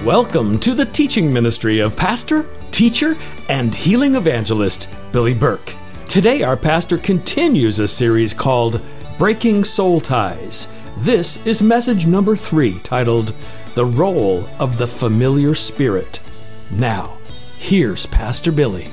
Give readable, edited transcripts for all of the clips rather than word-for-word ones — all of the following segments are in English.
Welcome to the teaching ministry of pastor, teacher, and healing evangelist Billy Burke. Today our pastor continues a series called Breaking Soul Ties. This is message number 3, titled The Role of the Familiar Spirit. Now, here's Pastor Billy.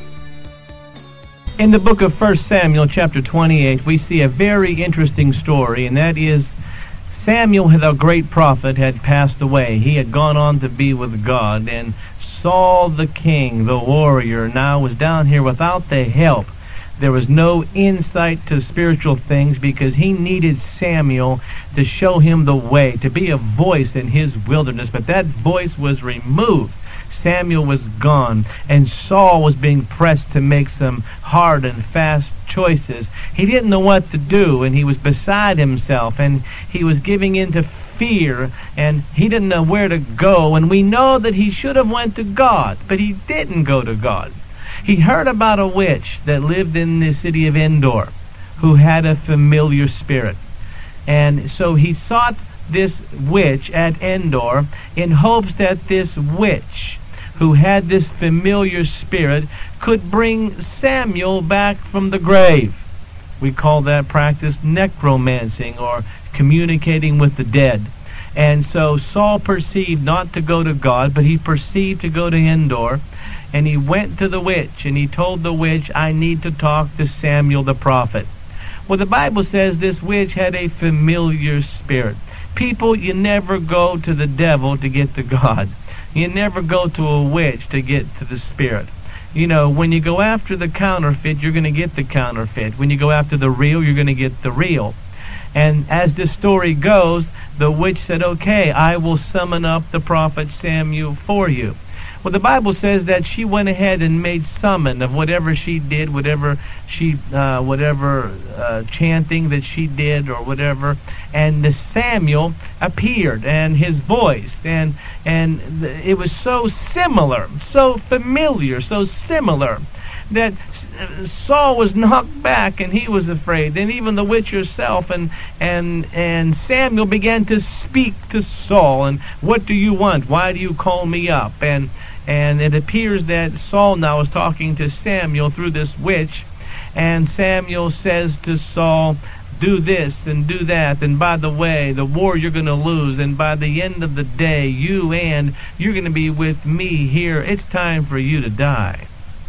In the book of 1 Samuel chapter 28, we see a very interesting story, and that is Samuel, the great prophet, had passed away. He had gone on to be with God, and Saul the king, the warrior, now was down here without the help. There was no insight to spiritual things because he needed Samuel to show him the way, to be a voice in his wilderness. But that voice was removed. Samuel was gone, and Saul was being pressed to make some hard and fast choices. He didn't know what to do, and he was beside himself, and he was giving in to fear, and he didn't know where to go. And we know that he should have went to God, but he didn't go to God. He heard about a witch that lived in the city of Endor who had a familiar spirit. And so he sought this witch at Endor in hopes that this witch who had this familiar spirit could bring Samuel back from the grave. We call that practice necromancing, or communicating with the dead. And so Saul perceived not to go to God, but he perceived to go to Endor. And he went to the witch, and he told the witch, I need to talk to Samuel the prophet. Well, the Bible says this witch had a familiar spirit. People, you never go to the devil to get to God. You never go to a witch to get to the spirit. You know, when you go after the counterfeit, you're going to get the counterfeit. When you go after the real, you're going to get the real. And as this story goes, the witch said, okay, I will summon up the prophet Samuel for you. Well, the Bible says that she went ahead and made summon of whatever she did, whatever chanting that she did or whatever, and the Samuel appeared, and his voice, and it was so similar, so familiar, so similar, that Saul was knocked back, and he was afraid. And even the witch herself and Samuel began to speak to Saul. And what do you want? Why do you call me up? And it appears that Saul now is talking to Samuel through this witch. And Samuel says to Saul, do this and do that, and by the way, the war you're going to lose, and by the end of the day, you're going to be with me here. It's time for you to die.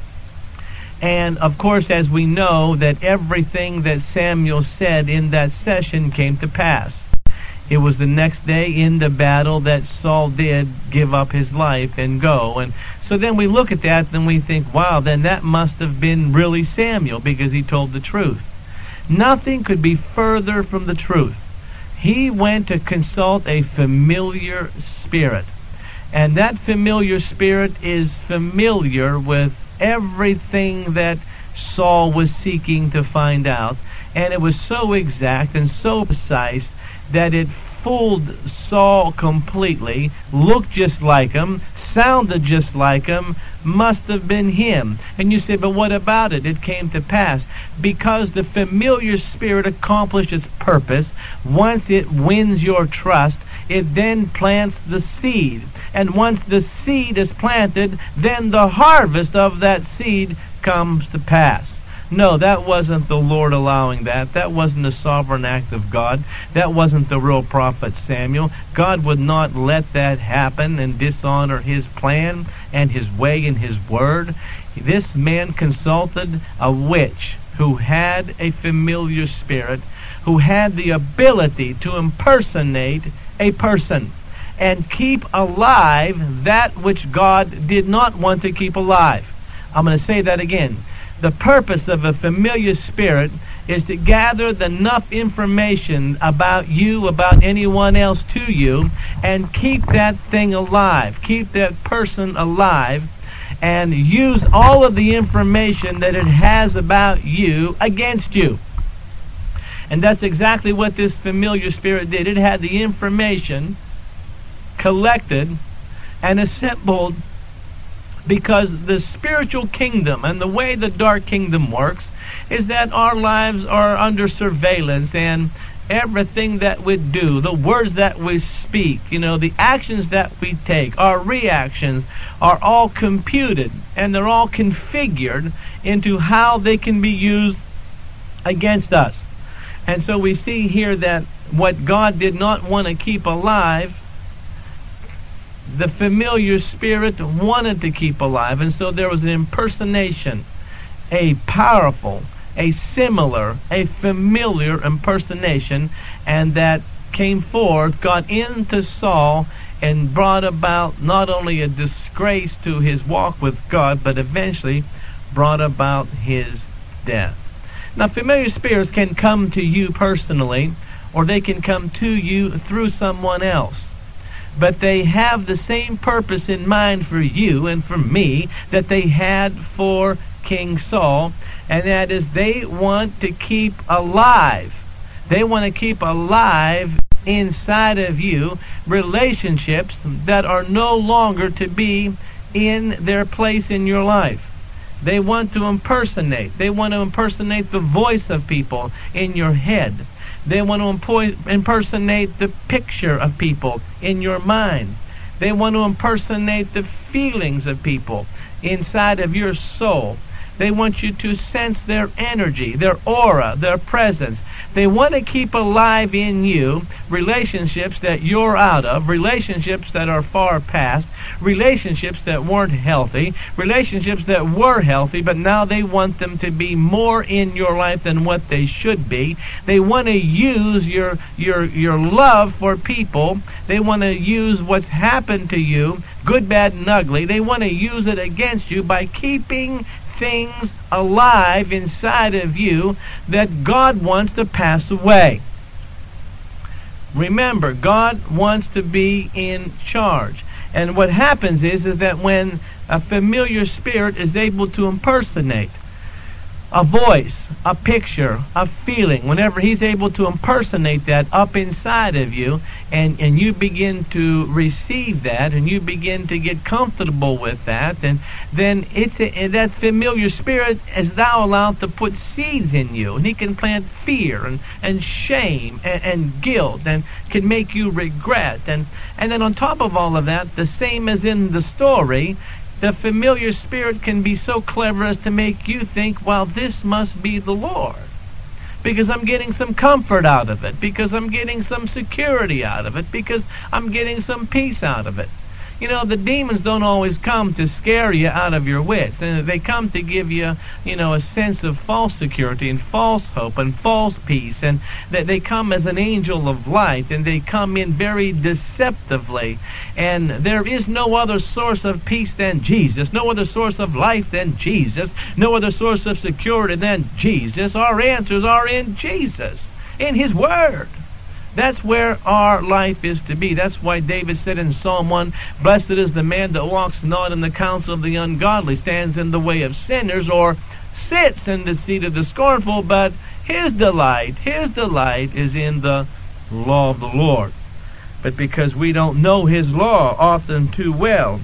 And of course, as we know, that everything that Samuel said in that session came to pass. It was the next day in the battle that Saul did give up his life and go. And so then we look at that and we think, wow, then that must have been really Samuel, because he told the truth. Nothing could be further from the truth. He went to consult a familiar spirit. And that familiar spirit is familiar with everything that Saul was seeking to find out. And it was so exact and so precise that it fooled Saul completely, looked just like him, sounded just like him, must have been him. And you say, but what about it? It came to pass. Because the familiar spirit accomplished its purpose. Once it wins your trust, it then plants the seed. And once the seed is planted, then the harvest of that seed comes to pass. No, that wasn't the Lord allowing that. That wasn't a sovereign act of God. That wasn't the real prophet Samuel. God would not let that happen and dishonor his plan and his way and his word. This man consulted a witch who had a familiar spirit, who had the ability to impersonate a person and keep alive that which God did not want to keep alive. I'm going to say that again. The purpose of a familiar spirit is to gather enough information about you, about anyone else to you, and keep that thing alive, keep that person alive, and use all of the information that it has about you against you. And that's exactly what this familiar spirit did. It had the information collected and assembled, because the spiritual kingdom and the way the dark kingdom works is that our lives are under surveillance, and Everything that we do, the words that we speak, the actions that we take, our reactions are all computed, and they're all configured into how they can be used against us. And so we see here that what God did not want to keep alive, the familiar spirit wanted to keep alive. And so there was an impersonation, a powerful, a similar, a familiar impersonation, and that came forth, got into Saul, and brought about not only a disgrace to his walk with God, but eventually brought about his death. Now, familiar spirits can come to you personally, or they can come to you through someone else. But they have the same purpose in mind for you and for me that they had for King Saul, and that is they want to keep alive. They want to keep alive inside of you relationships that are no longer to be in their place in your life. They want to impersonate. They want to impersonate the voice of people in your head. They want to impersonate the picture of people in your mind. They want to impersonate the feelings of people inside of your soul. They want you to sense their energy, their aura, their presence. They want to keep alive in you relationships that you're out of, relationships that are far past, relationships that weren't healthy, relationships that were healthy, but now they want them to be more in your life than what they should be. They want to use your love for people. They want to use what's happened to you, good, bad, and ugly. They want to use it against you by keeping things alive inside of you that God wants to pass away. Remember, God wants to be in charge. And what happens is that when a familiar spirit is able to impersonate a voice, a picture, a feeling, whenever he's able to impersonate that up inside of you, and you begin to receive that, and you begin to get comfortable with that, and then that familiar spirit is now allowed to put seeds in you, and he can plant fear and shame and guilt, and can make you regret, and then on top of all of that, the same as in the story, the familiar spirit can be so clever as to make you think, well, this must be the Lord, because I'm getting some comfort out of it, because I'm getting some security out of it, because I'm getting some peace out of it. The demons don't always come to scare you out of your wits. And they come to give you, a sense of false security and false hope and false peace. And they come as an angel of light, and they come in very deceptively. And there is no other source of peace than Jesus, no other source of life than Jesus, no other source of security than Jesus. Our answers are in Jesus, in His Word. That's where our life is to be. That's why David said in Psalm 1, "Blessed is the man that walks not in the counsel of the ungodly, stands in the way of sinners, or sits in the seat of the scornful, but his delight is in the law of the Lord." But because we don't know His law often too well,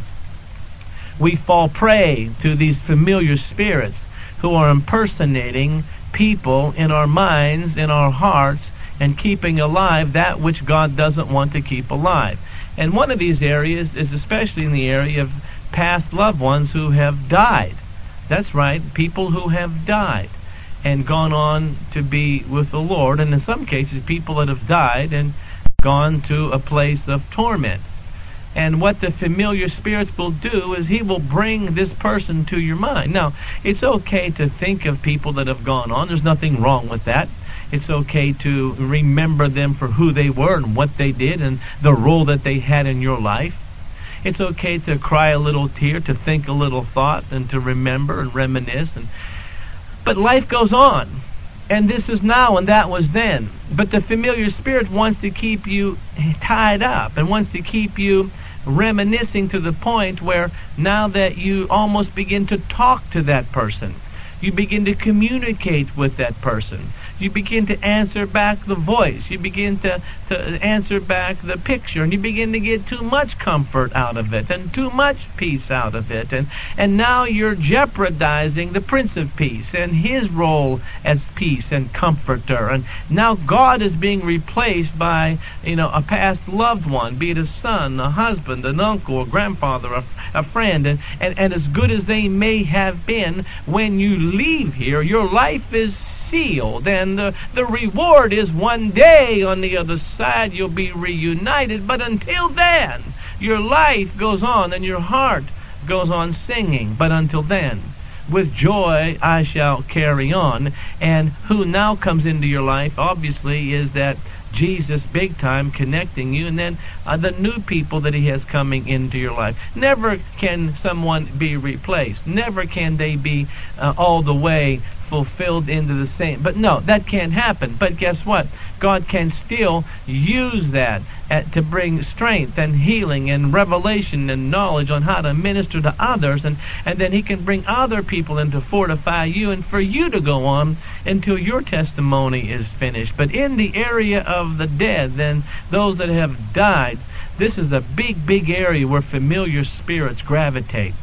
we fall prey to these familiar spirits who are impersonating people in our minds, in our hearts, and keeping alive that which God doesn't want to keep alive. And one of these areas is especially in the area of past loved ones who have died. That's right, people who have died and gone on to be with the Lord, and in some cases people that have died and gone to a place of torment. And what the familiar spirits will do is he will bring this person to your mind. Now, it's okay to think of people that have gone on. There's nothing wrong with that. It's okay to remember them for who they were and what they did and the role that they had in your life. It's okay to cry a little tear, to think a little thought, and to remember and reminisce. But life goes on. And this is now and that was then. But the familiar spirit wants to keep you tied up and wants to keep you reminiscing to the point where now that you almost begin to talk to that person, you begin to communicate with that person, You begin to answer back the voice. You begin to answer back the picture, and you begin to get too much comfort out of it and too much peace out of it. And now you're jeopardizing the Prince of Peace and his role as peace and comforter. And now God is being replaced by, a past loved one, be it a son, a husband, an uncle, a grandfather, a friend. And as good as they may have been, when you leave here, your life is sealed, and the reward is one day on the other side you'll be reunited. But until then, your life goes on and your heart goes on singing. But until then, with joy I shall carry on. And who now comes into your life, obviously, is that Jesus big time connecting you, and then the new people that he has coming into your life. Never can someone be replaced. Never can they be all the way fulfilled into the same. But no, that can't happen. But guess what? God can still use that to bring strength and healing and revelation and knowledge on how to minister to others, and then he can bring other people in to fortify you and for you to go on until your testimony is finished. But in the area of the dead, then those that have died, this is a big area where familiar spirits gravitate.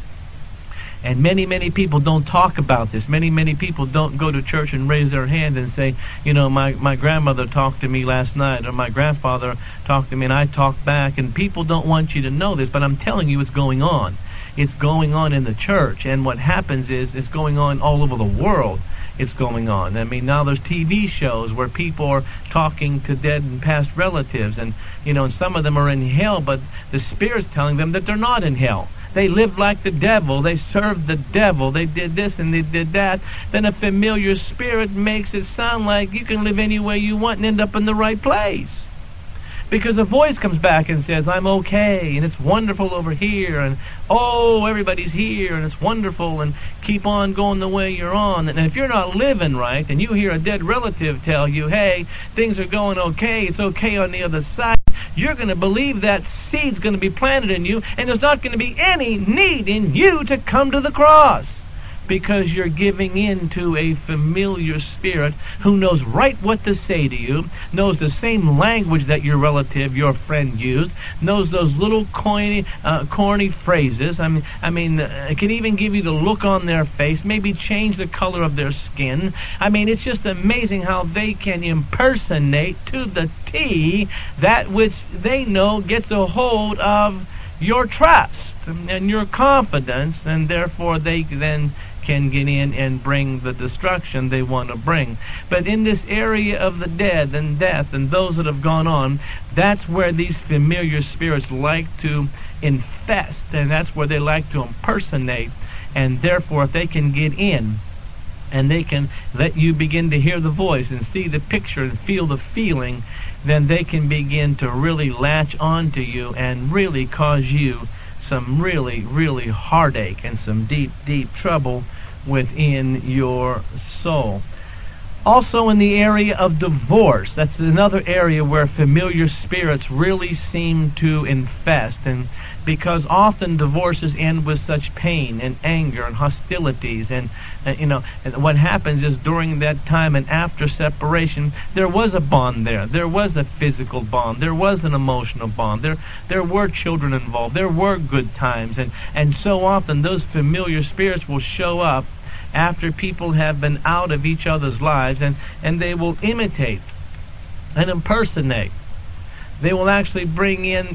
And many people don't talk about this. Many people don't go to church and raise their hand and say, my grandmother talked to me last night, or my grandfather talked to me and I talked back. And people don't want you to know this, but I'm telling you, it's going on. It's going on in the church. And what happens is it's going on all over the world. It's going on. I mean, now there's TV shows where people are talking to dead and past relatives, and some of them are in hell, but the Spirit's telling them that they're not in hell. They lived like the devil. They served the devil. They did this and they did that. Then a familiar spirit makes it sound like you can live any way you want and end up in the right place. Because a voice comes back and says, I'm okay, and it's wonderful over here, and everybody's here, and it's wonderful, and keep on going the way you're on. And if you're not living right, and you hear a dead relative tell you, hey, things are going okay, it's okay on the other side, you're going to believe that seed's going to be planted in you, and there's not going to be any need in you to come to the cross, because you're giving in to a familiar spirit who knows right what to say to you, knows the same language that your relative, your friend used, knows those little corny phrases. Can even give you the look on their face, maybe change the color of their skin. It's just amazing how they can impersonate to the T that which they know gets a hold of your trust and your confidence, and therefore they then can get in and bring the destruction they want to bring. But in this area of the dead and death and those that have gone on, that's where these familiar spirits like to infest, and that's where they like to impersonate. And therefore, if they can get in and they can let you begin to hear the voice and see the picture and feel the feeling, then they can begin to really latch on to you and really cause you some really heartache and some deep trouble within your soul. Also in the area of divorce, that's another area where familiar spirits really seem to infest, and because often divorces end with such pain and anger and hostilities, and what happens is during that time and after separation, there was a bond there was a physical bond, there was an emotional bond, there were children involved, there were good times, and so often those familiar spirits will show up after people have been out of each other's lives, and they will imitate and impersonate. They will actually bring in,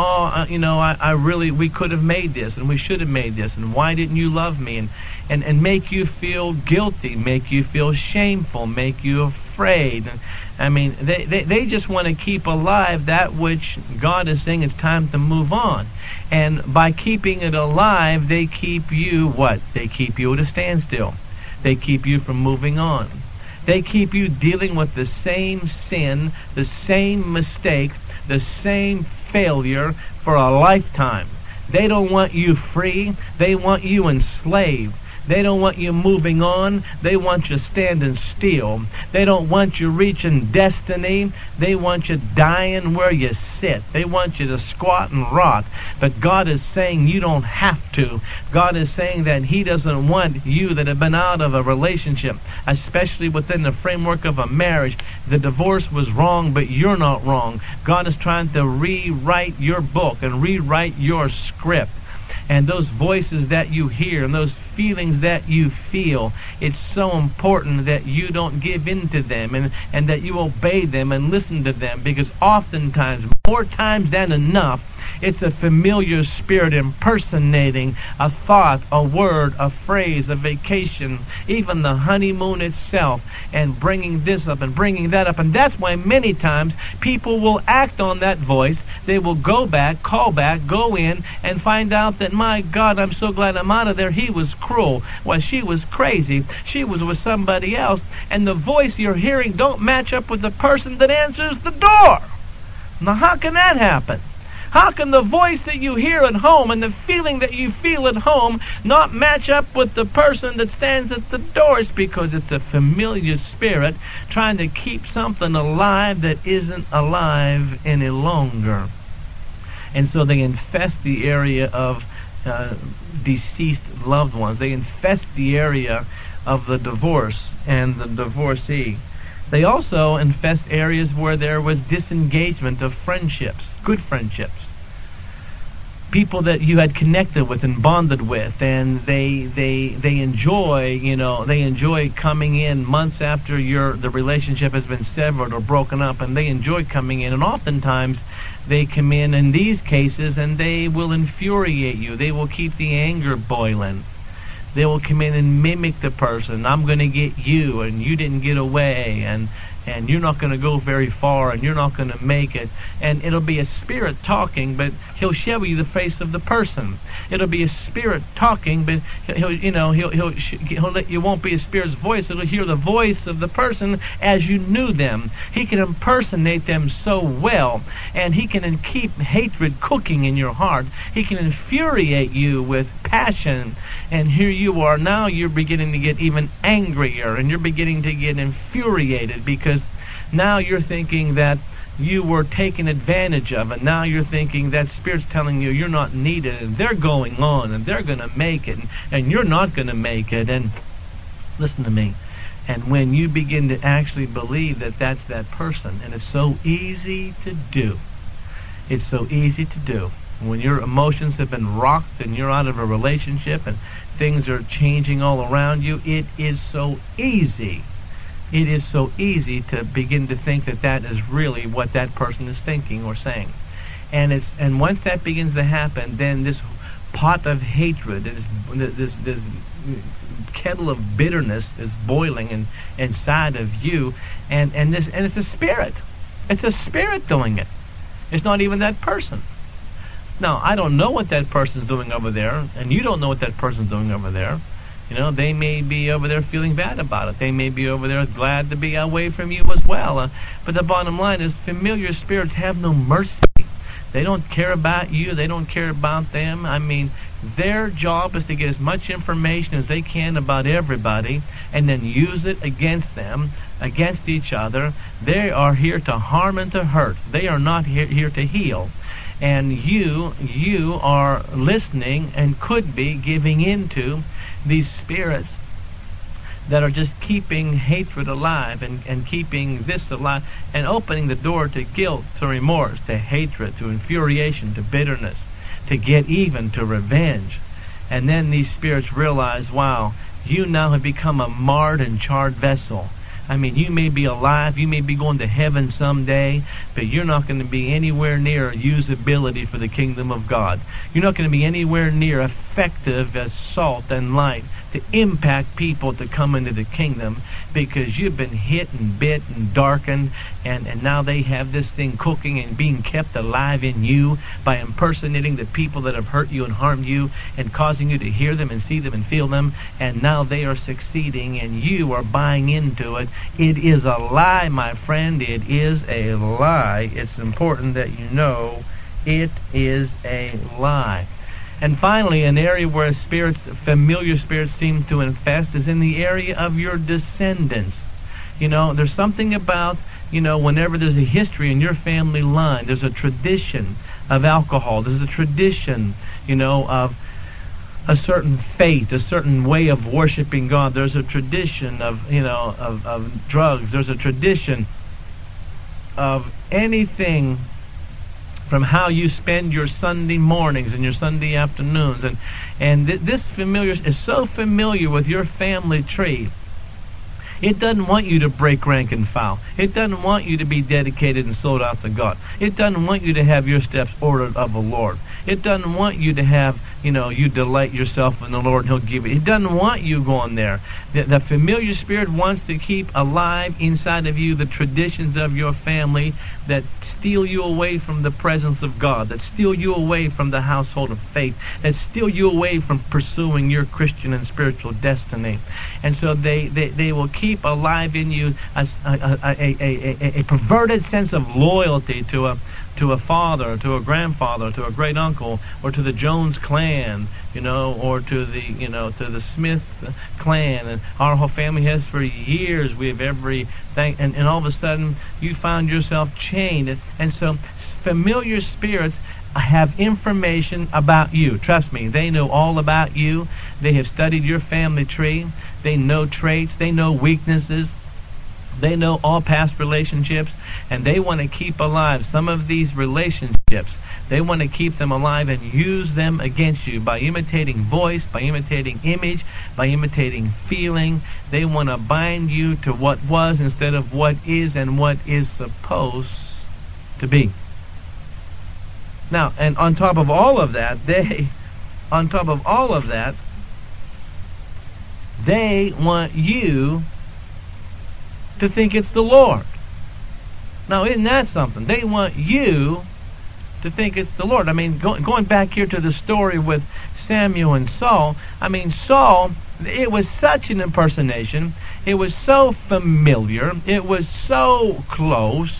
we could have made this, and we should have made this, and why didn't you love me? And make you feel guilty, make you feel shameful, make you afraid. They just want to keep alive that which God is saying it's time to move on. And by keeping it alive, they keep you what? They keep you at a standstill. They keep you from moving on. They keep you dealing with the same sin, the same mistake, the same failure for a lifetime. They don't want you free. They want you enslaved. They don't want you moving on. They want you standing still. They don't want you reaching destiny. They want you dying where you sit. They want you to squat and rot. But God is saying you don't have to. God is saying that He doesn't want you that have been out of a relationship, especially within the framework of a marriage. The divorce was wrong, but you're not wrong. God is trying to rewrite your book and rewrite your script. And those voices that you hear and those feelings that you feel, it's so important that you don't give in to them and that you obey them and listen to them, because oftentimes, more times than enough, it's a familiar spirit impersonating a thought, a word, a phrase, a vacation, even the honeymoon itself, and bringing this up and bringing that up. And that's why many times people will act on that voice. They will go back, call back, go in, and find out that, my God, I'm so glad I'm out of there. He was cruel. Well, she was crazy. She was with somebody else. And the voice you're hearing don't match up with the person that answers the door. Now, how can that happen? How can the voice that you hear at home and the feeling that you feel at home not match up with the person that stands at the door? It's because it's a familiar spirit trying to keep something alive that isn't alive any longer. And so they infest the area of deceased loved ones. They infest the area of the divorce and the divorcee. They also infest areas where there was disengagement of friendships, good friendships. People that you had connected with and bonded with, and they enjoy, they enjoy coming in months after the relationship has been severed or broken up, and they enjoy coming in, and oftentimes they come in these cases and they will infuriate you. They will keep the anger boiling. They will come in and mimic the person. I'm going to get you, and you didn't get away, and you're not going to go very far, and you're not going to make it. And it'll be a spirit talking, but he'll show you the face of the person. It'll be a spirit talking, but he'll let you won't be a spirit's voice. It'll hear the voice of the person as you knew them. He can impersonate them so well, and he can keep hatred cooking in your heart. He can infuriate you with passion, and here you are now. You're beginning to get even angrier, and you're beginning to get infuriated because now you're thinking that you were taken advantage of, and now you're thinking that Spirit's telling you you're not needed, and they're going on, and they're going to make it, and you're not going to make it. And listen to me. And when you begin to actually believe that that's that person, and it's so easy to do. It's so easy to do. When your emotions have been rocked and you're out of a relationship and things are changing all around you, it is so easy. It is so easy to begin to think that that is really what that person is thinking or saying. And once that begins to happen, then this pot of hatred, this kettle of bitterness is boiling inside of you, and it's a spirit. It's a spirit doing it. It's not even that person. Now, I don't know what that person's doing over there, and you don't know what that person's doing over there. They may be over there feeling bad about it. They may be over there glad to be away from you as well. But the bottom line is familiar spirits have no mercy. They don't care about you. They don't care about them. I mean, their job is to get as much information as they can about everybody and then use it against them, against each other. They are here to harm and to hurt. They are not here to heal. And you are listening and could be giving into these spirits that are just keeping hatred alive and keeping this alive and opening the door to guilt, to remorse, to hatred, to infuriation, to bitterness, to get even, to revenge. And then these spirits realize, wow, you now have become a marred and charred vessel. I mean, you may be alive, you may be going to heaven someday, but you're not going to be anywhere near usability for the kingdom of God. You're not going to be anywhere near effective as salt and light to impact people to come into the kingdom, because you've been hit and bit and darkened, and now they have this thing cooking and being kept alive in you by impersonating the people that have hurt you and harmed you and causing you to hear them and see them and feel them, and now they are succeeding and you are buying into it. It is a lie, my friend. It is a lie. It's important that you know it is a lie. And finally, an area where familiar spirits seem to infest is in the area of your descendants. There's something about, whenever there's a history in your family line, there's a tradition of alcohol, there's a tradition, of a certain faith, a certain way of worshiping God. There's a tradition of drugs. There's a tradition of anything from how you spend your Sunday mornings and your Sunday afternoons. And this familiar is so familiar with your family tree. It doesn't want you to break rank and file. It doesn't want you to be dedicated and sold out to God. It doesn't want you to have your steps ordered of the Lord. It doesn't want you to have, you delight yourself in the Lord and He'll give you. It doesn't want you going there. The familiar spirit wants to keep alive inside of you the traditions of your family that steal you away from the presence of God, that steal you away from the household of faith, that steal you away from pursuing your Christian and spiritual destiny. And so they will keep alive in you a perverted sense of loyalty to a father, to a grandfather, to a great uncle, or to the Jones clan, or to the Smith clan. And our whole family has for years. We have everything, and all of a sudden you found yourself chained. And so familiar spirits have information about you. Trust me, they know all about you. They have studied your family tree. They know traits. They know weaknesses. They know all past relationships, and they want to keep alive some of these relationships. They want to keep them alive and use them against you by imitating voice, by imitating image, by imitating feeling. They want to bind you to what was instead of what is and what is supposed to be. Now, and on top of all of that, they want you to think it's the Lord. Now, isn't that something? They want you to think it's the Lord. I mean, going back here to the story with Samuel and Saul, Saul, it was such an impersonation. It was so familiar. It was so close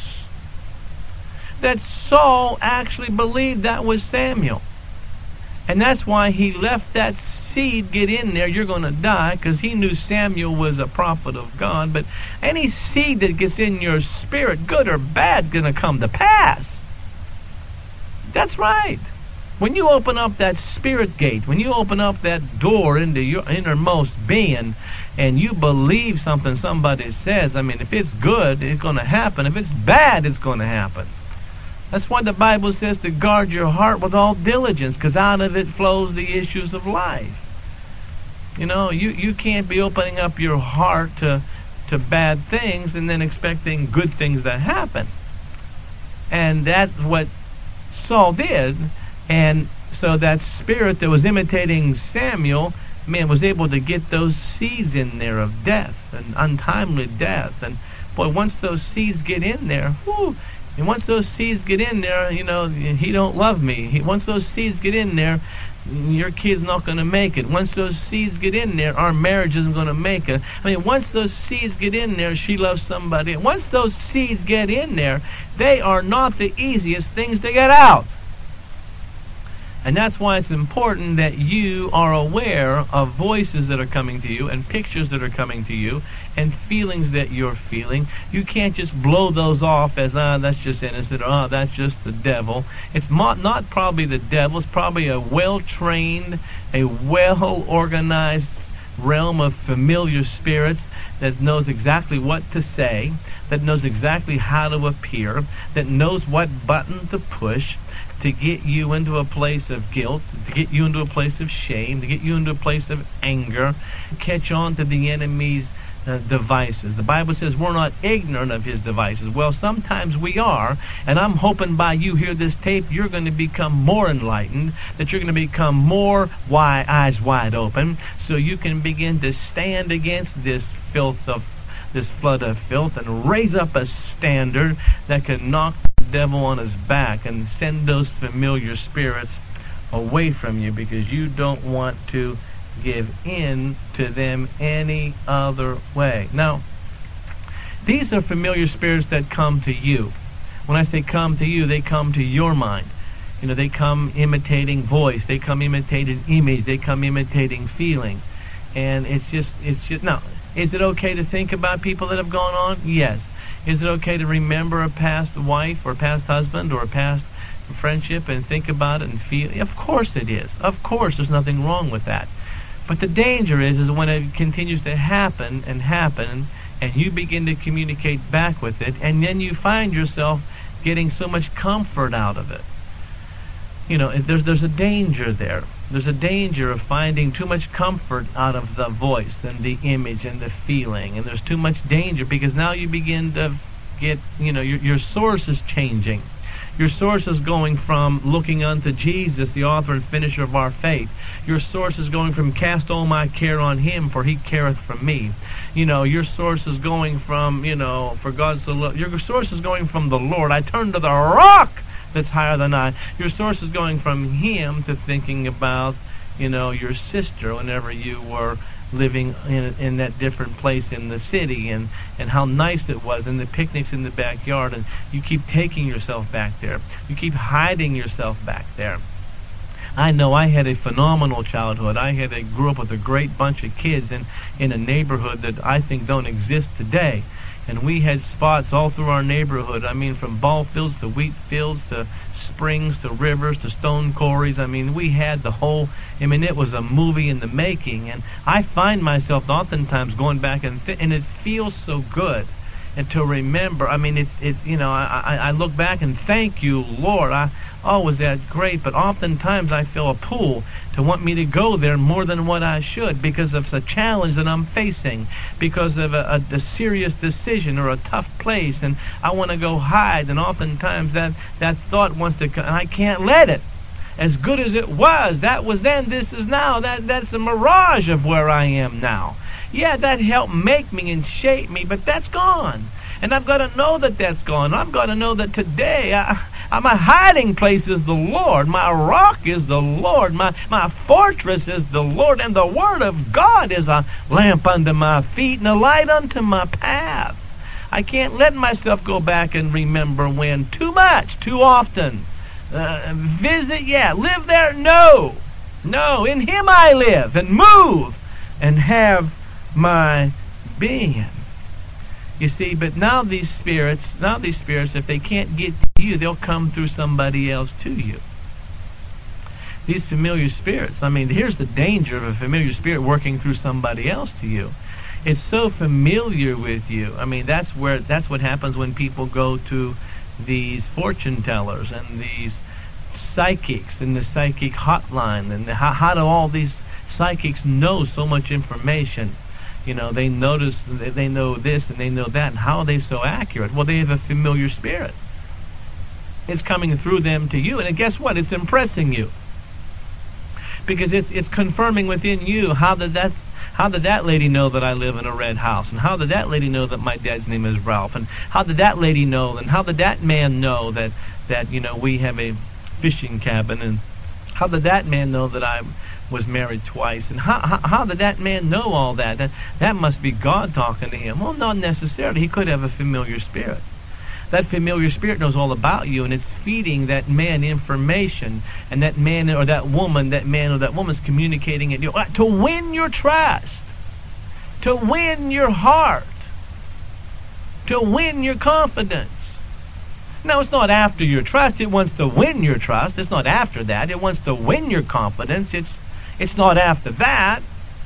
that Saul actually believed that was Samuel. And that's why he left that seed get in there. You're going to die, because he knew Samuel was a prophet of God. But any seed that gets in your spirit, good or bad, going to come to pass. That's right. When you open up that spirit gate, when you open up that door into your innermost being, and you believe something somebody says, if it's good, it's going to happen. If it's bad, it's going to happen. That's why the Bible says to guard your heart with all diligence, because out of it flows the issues of life. You can't be opening up your heart to bad things and then expecting good things to happen. And that's what Saul did. And so that spirit that was imitating Samuel, was able to get those seeds in there of death and untimely death. And boy, once those seeds get in there, and once those seeds get in there, he don't love me. Once those seeds get in there, your kid's not going to make it. Once those seeds get in there, our marriage isn't going to make it. Once those seeds get in there, she loves somebody. Once those seeds get in there, they are not the easiest things to get out. And that's why it's important that you are aware of voices that are coming to you and pictures that are coming to you and feelings that you're feeling. You can't just blow those off as, that's just innocent, or that's just the devil. It's not probably the devil. It's probably a well-trained, a well-organized realm of familiar spirits that knows exactly what to say, that knows exactly how to appear, that knows what button to push, to get you into a place of guilt, to get you into a place of shame, to get you into a place of anger, catch on to the enemy's devices. The Bible says we're not ignorant of his devices. Well, sometimes we are, and I'm hoping by you hear this tape, you're going to become more enlightened, that you're going to become more eyes wide open, so you can begin to stand against this flood of filth and raise up a standard that can knock the devil on his back and send those familiar spirits away from you, because you don't want to give in to them any other way. Now, these are familiar spirits that come to you. When I say come to you, they come to your mind. They come imitating voice, they come imitating image, they come imitating feeling. And it's just now, is it okay to think about people that have gone on? Yes. Is it okay to remember a past wife or past husband or a past friendship and think about it and feel? Of course it is. Of course, there's nothing wrong with that. But the danger is when it continues to happen and happen, and you begin to communicate back with it, and then you find yourself getting so much comfort out of it. There's a danger there. There's a danger of finding too much comfort out of the voice and the image and the feeling, and there's too much danger because now you begin to get, your source is changing. Your source is going from looking unto Jesus, the author and finisher of our faith. Your source is going from cast all my care on him, for he careth for me. Your source is going from, for God so loved. Your source is going from the Lord. I turn to the rock that's higher than I. Your source is going from him to thinking about, your sister whenever you were living in that different place in the city, and how nice it was, and the picnics in the backyard, and you keep taking yourself back there. You keep hiding yourself back there. I know I had a phenomenal childhood. I grew up with a great bunch of kids in a neighborhood that I think don't exist today. And we had spots all through our neighborhood. I mean, from ball fields to wheat fields to springs to rivers to stone quarries. I mean, we had the whole. It was a movie in the making. And I find myself oftentimes going back and it feels so good. And to remember, I look back and thank you, Lord. Was that great? But oftentimes I feel a pull to want me to go there more than what I should because of the challenge that I'm facing, because of a serious decision or a tough place, and I want to go hide. And oftentimes that thought wants to come, and I can't let it. As good as it was, that was then, this is now. That's a mirage of where I am now. Yeah, that helped make me and shape me, but that's gone. And I've got to know that that's gone. I've got to know that today, my hiding place is the Lord. My rock is the Lord. My fortress is the Lord. And the Word of God is a lamp unto my feet and a light unto my path. I can't let myself go back and remember when too much, too often. Visit, yeah. Live there, no. No, in Him I live and move and have my being. You see, but now these spirits, if they can't get to you, they'll come through somebody else to you. These familiar spirits, here's the danger of a familiar spirit working through somebody else to you. It's so familiar with you. That's what happens when people go to these fortune tellers and these psychics and the psychic hotline. And how do all these psychics know so much information? They notice, they know this and they know that, and how are they so accurate? Well, they have a familiar spirit. It's coming through them to you, and guess what? It's impressing you. Because it's confirming within you, how did that lady know that I live in a red house? And how did that lady know that my dad's name is Ralph? And how did that lady know? And how did that man know that we have a fishing cabin? And how did that man know that I was married twice? And how did that man know all that? That must be God talking to him. Well, not necessarily. He could have a familiar spirit. That familiar spirit knows all about you, and it's feeding that man information, and that man or that woman's communicating it to win your trust, to win your heart, to win your confidence. Now, it's not after your trust. It wants to win your trust. It's not after that. It wants to win your confidence. It's not after that.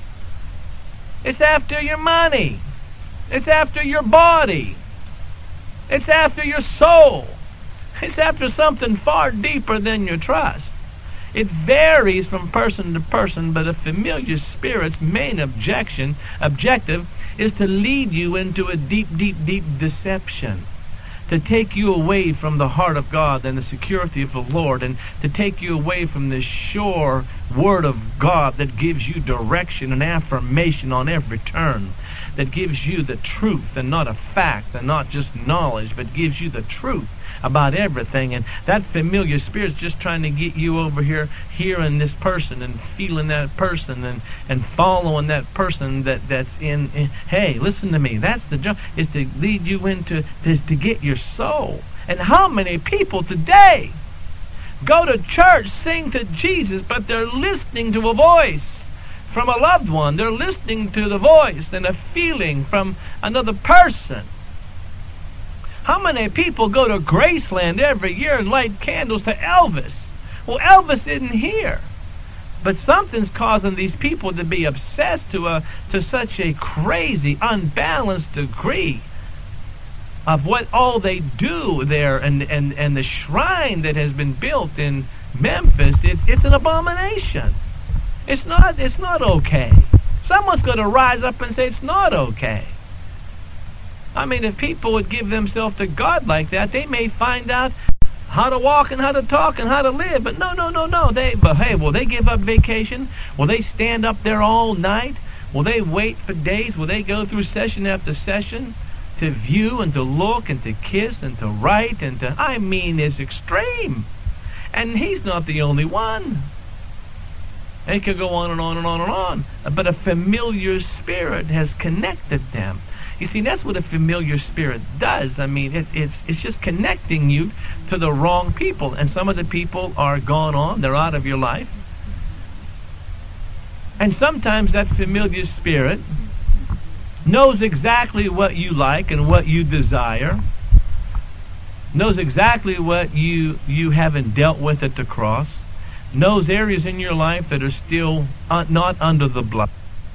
It's after your money. It's after your body. It's after your soul. It's after something far deeper than your trust. It varies from person to person, but a familiar spirit's main objective is to lead you into a deep, deep, deep deception. To take you away from the heart of God and the security of the Lord, and to take you away from the sure Word of God that gives you direction and affirmation on every turn, that gives you the truth and not a fact and not just knowledge, but gives you the truth about everything. And that familiar spirit's just trying to get you over here, hearing this person and feeling that person and following that person that's in. Hey, listen to me. That's the job, is to lead you into this, to get your soul. And how many people today go to church, sing to Jesus, but they're listening to a voice from a loved one. They're listening to the voice and a feeling from another person. How many people go to Graceland every year and light candles to Elvis? Well, Elvis isn't here. But something's causing these people to be obsessed to such a crazy, unbalanced degree of what all they do there, and the shrine that has been built in Memphis. It's an abomination. It's not okay. Someone's going to rise up and say it's not okay. I mean, if people would give themselves to God like that, they may find out how to walk and how to talk and how to live. But no. But hey, will they give up vacation? Will they stand up there all night? Will they wait for days? Will they go through session after session to view and to look and to kiss and to write and to... I mean, it's extreme. And he's not the only one. It could go on and on and on and on. But a familiar spirit has connected them. You see, that's what a familiar spirit does. I mean, it's just connecting you to the wrong people. And some of the people are gone on. They're out of your life. And sometimes that familiar spirit knows exactly what you like and what you desire. Knows exactly what you haven't dealt with at the cross. Knows areas in your life that are still not under the blood.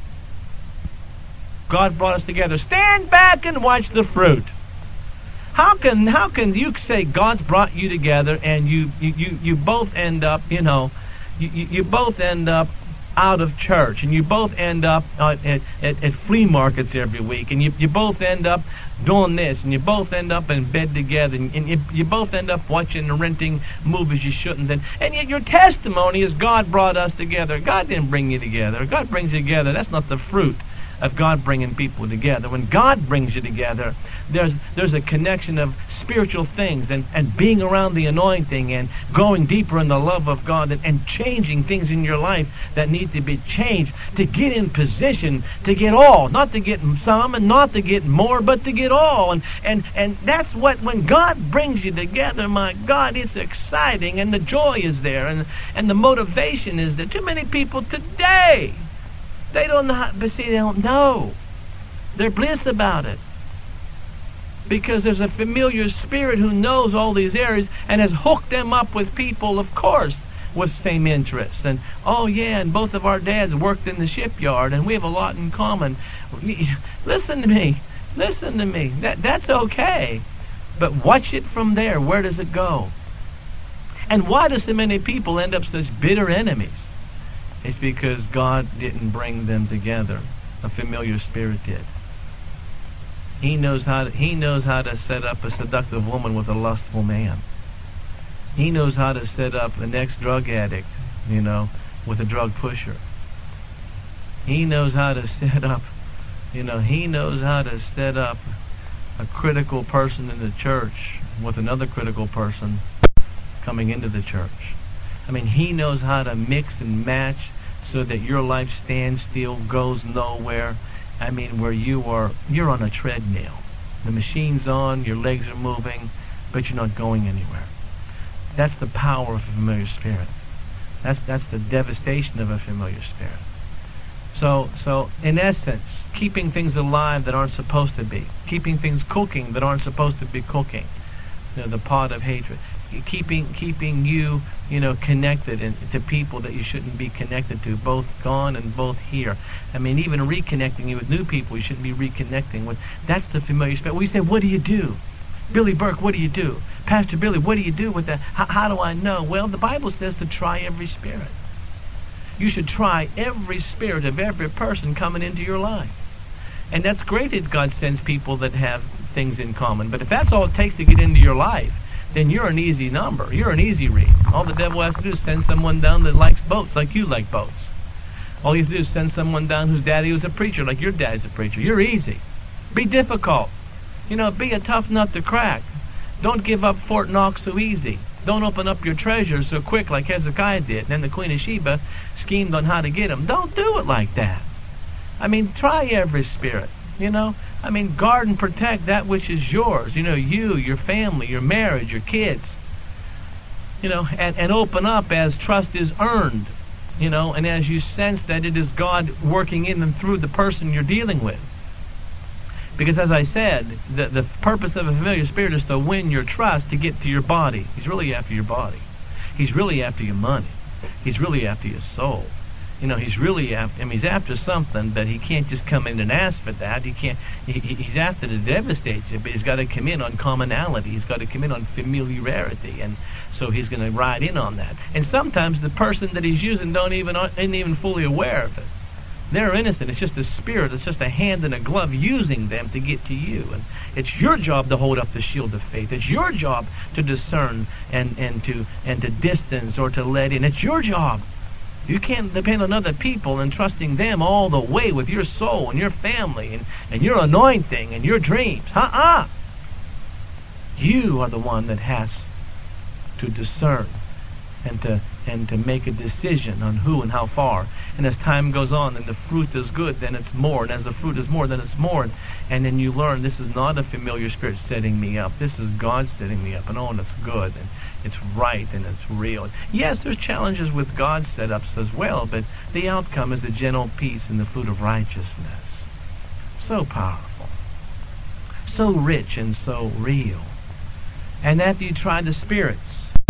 God brought us together. Stand back and watch the fruit. How can you say God's brought you together and you both end up, you both end up out of church, and you both end up at flea markets every week, and you both end up doing this, and you both end up in bed together, and you both end up watching and renting movies you shouldn't, and yet your testimony is God brought us together. God didn't bring you together. God brings you together. That's not the fruit of God bringing people together. When God brings you together, there's a connection of spiritual things and being around the anointing and going deeper in the love of God and changing things in your life that need to be changed to get in position to get all, not to get some and not to get more, but to get all. And that's what, when God brings you together, my God, it's exciting, and the joy is there, and the motivation is there. Too many people today, they don't know, but see, they don't know. They're bliss about it. Because there's a familiar spirit who knows all these areas and has hooked them up with people, of course, with same interests. And, oh yeah, and both of our dads worked in the shipyard, and we have a lot in common. Listen to me. Listen to me. That's okay. But watch it from there. Where does it go? And why do so many people end up such bitter enemies? It's because God didn't bring them together. A familiar spirit did. He knows how to set up a seductive woman with a lustful man. He knows how to set up the next drug addict, with a drug pusher. He knows how to set up, a critical person in the church with another critical person coming into the church. I mean, he knows how to mix and match so that your life stands still, goes nowhere. I mean, where you're on a treadmill. The machine's on, your legs are moving, but you're not going anywhere. That's the power of a familiar spirit. That's the devastation of a familiar spirit. So in essence, keeping things alive that aren't supposed to be, keeping things cooking that aren't supposed to be cooking, the pot of hatred. Keeping you, connected to people that you shouldn't be connected to, both gone and both here. I mean, even reconnecting you with new people you shouldn't be reconnecting with. That's the familiar spirit. We say, what do you do? Billy Burke, what do you do? Pastor Billy, what do you do with that? How do I know? Well, the Bible says to try every spirit. You should try every spirit of every person coming into your life. And that's great that God sends people that have things in common. But if that's all it takes to get into your life, then you're an easy number. You're an easy read. All the devil has to do is send someone down that likes boats like you like boats. All he has to do is send someone down whose daddy was a preacher like your daddy's a preacher. You're easy. Be difficult. Be a tough nut to crack. Don't give up Fort Knox so easy. Don't open up your treasures so quick like Hezekiah did. And then the Queen of Sheba schemed on how to get him. Don't do it like that. I mean, try every spirit. Guard and protect that which is yours. You, your family, your marriage, your kids. and open up as trust is earned, and as you sense that it is God working in and through the person you're dealing with. Because as I said, the purpose of a familiar spirit is to win your trust to get to your body. He's really after your body. He's really after your money. He's really after your soul. He's really after, he's after something, but he can't just come in and ask for that. He's after to devastate you, but he's got to come in on commonality. He's got to come in on familiarity, and so he's going to ride in on that. And sometimes the person that he's using isn't even fully aware of it. They're innocent. It's just a spirit. It's just a hand and a glove using them to get to you. And it's your job to hold up the shield of faith. It's your job to discern and to distance or to let in. It's your job. You can't depend on other people and trusting them all the way with your soul and your family and your anointing and your dreams. You are the one that has to discern and to make a decision on who and how far. And as time goes on and the fruit is good, then it's more. And as the fruit is more, then it's more. And then you learn this is not a familiar spirit setting me up. This is God setting me up. And oh, and it's good. And it's right and it's real. Yes, there's challenges with God's setups as well, but the outcome is the gentle peace and the fruit of righteousness. So powerful. So rich and so real. And after you try the spirits,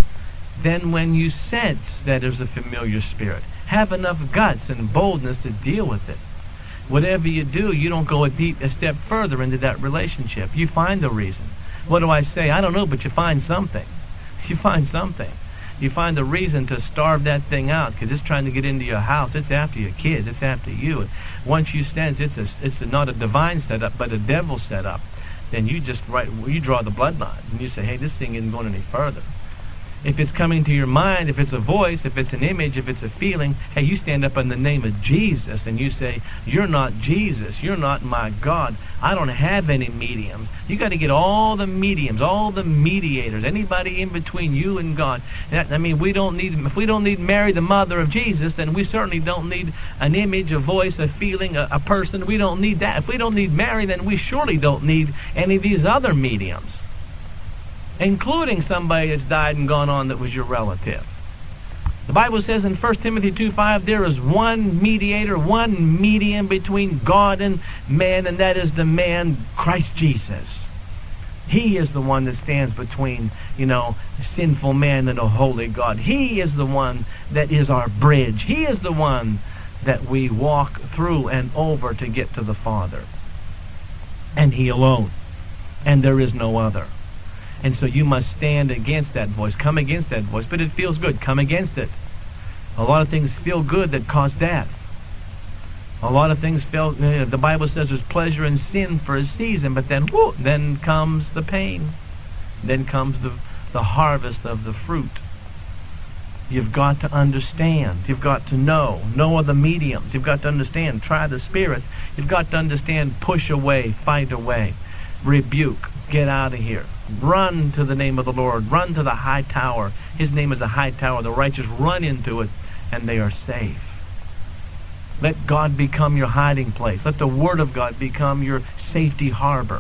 then when you sense that there's a familiar spirit, have enough guts and boldness to deal with it. Whatever you do, you don't go a step further into that relationship. You find the reason. What do I say? I don't know, but you find something. You find something. You find a reason to starve that thing out because it's trying to get into your house. It's after your kids. It's after you. And once you sense it's not a divine setup, but a devil setup, then you draw the bloodline and you say, hey, this thing isn't going any further. If it's coming to your mind, if it's a voice, if it's an image, if it's a feeling, hey, you stand up in the name of Jesus and you say, you're not Jesus, you're not my God. I don't have any mediums. You got to get all the mediums, all the mediators, anybody in between you and God. If we don't need Mary, the mother of Jesus, then we certainly don't need an image, a voice, a feeling, a person. We don't need that. If we don't need Mary, then we surely don't need any of these other mediums, including somebody that's died and gone on that was your relative. The Bible says in 1 Timothy 2:5, there is one mediator, one medium between God and man, and that is the man, Christ Jesus. He is the one that stands between, sinful man and a holy God. He is the one that is our bridge. He is the one that we walk through and over to get to the Father. And He alone. And there is no other. And so you must stand against that voice. Come against that voice. But it feels good. Come against it. A lot of things feel good that cause death. A lot of things feel... the Bible says there's pleasure in sin for a season, but then comes the pain. Then comes the harvest of the fruit. You've got to understand. You've got to know. Know of the mediums. You've got to understand. Try the spirits. You've got to understand. Push away. Fight away. Rebuke. Get out of here. Run to the name of the Lord. Run to the high tower. His name is a high tower. The righteous run into it, and they are safe. Let God become your hiding place. Let the Word of God become your safety harbor.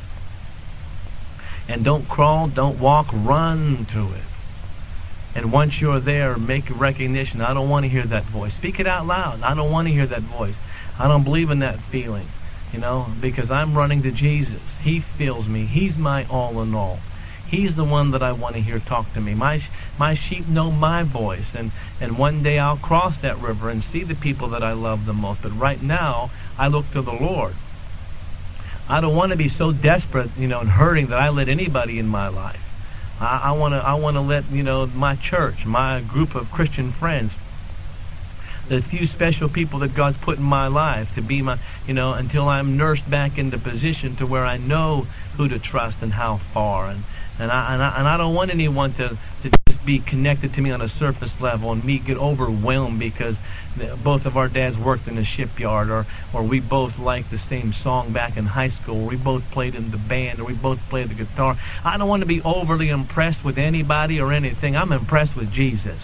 And don't crawl, don't walk, run to it. And once you're there, make a recognition. I don't want to hear that voice. Speak it out loud. I don't want to hear that voice. I don't believe in that feeling. Because I'm running to Jesus. He fills me. He's my all in all. He's the one that I want to hear talk to me. My sheep know my voice. And one day I'll cross that river and see the people that I love the most. But right now, I look to the Lord. I don't want to be so desperate, and hurting that I let anybody in my life. I want to let, my church, my group of Christian friends, the few special people that God's put in my life to be my, until I'm nursed back into position to where I know who to trust and how far. And I don't want anyone to just be connected to me on a surface level and me get overwhelmed because both of our dads worked in a shipyard, or we both liked the same song back in high school, or we both played in the band, or we both played the guitar. I don't want to be overly impressed with anybody or anything. I'm impressed with Jesus.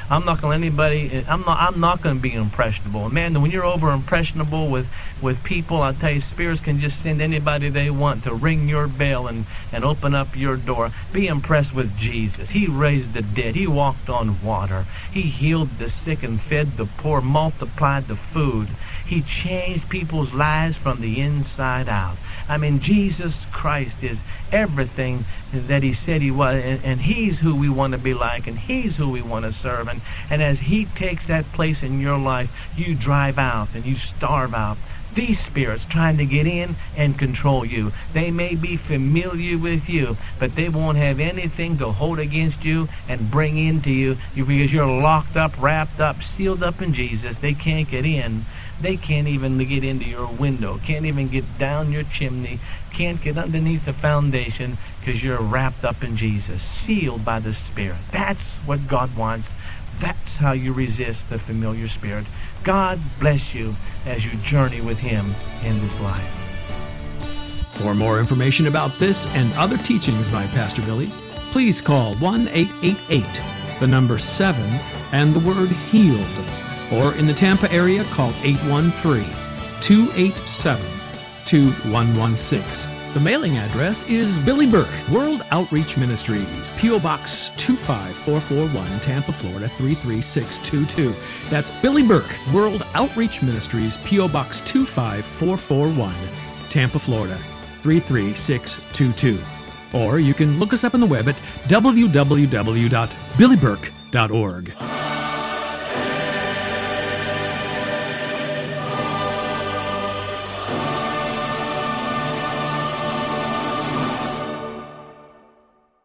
I'm not going to let anybody. I'm not going to be impressionable. Man, when you're over impressionable with people, I'll tell you, spirits can just send anybody they want to ring your bell and open up your door. Be impressed with Jesus. He raised the dead. He walked on water. He healed the sick and fed the poor, multiplied the food. He changed people's lives from the inside out. I mean, Jesus Christ is everything that he said he was, and he's who we want to be like, and he's who we want to serve. And as he takes that place in your life, you drive out and you starve out these spirits trying to get in and control you. They may be familiar with you, but they won't have anything to hold against you and bring into you because you're locked up, wrapped up, sealed up in Jesus. They can't get in. They can't even get into your window, can't even get down your chimney, can't get underneath the foundation because you're wrapped up in Jesus, sealed by the Spirit. That's what God wants. That's how you resist the familiar spirit. God bless you as you journey with Him in this life. For more information about this and other teachings by Pastor Billy, please call 1-888, the number 7, and the word healed. Or in the Tampa area, call 813-287-2116. The mailing address is Billy Burke, World Outreach Ministries, P.O. Box 25441, Tampa, Florida 33622. That's Billy Burke, World Outreach Ministries, P.O. Box 25441, Tampa, Florida 33622. Or you can look us up on the web at www.billyburke.org.